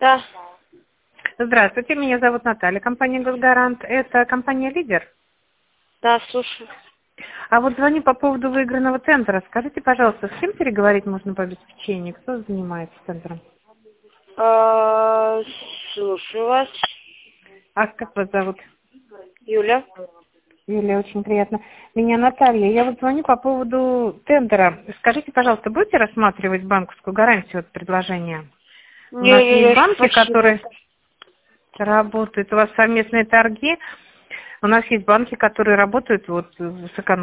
Да, Здравствуйте, меня зовут Наталья, компания «Госгарант». Это компания «Лидер». да, слушаю. А вот звоню по поводу выигранного тендера. Скажите, пожалуйста, с кем переговорить можно по обеспечению? Кто занимается тендером? А, Слушаю вас. А как вас зовут? Юля. Юлия, очень приятно. Меня Наталья. Я вот звоню по поводу тендера. Скажите, пожалуйста, будете рассматривать банковскую гарантию от предложения? У нас есть Не, банки, спасибо. которые работают. У вас совместные торги. У нас есть банки, которые работают вот с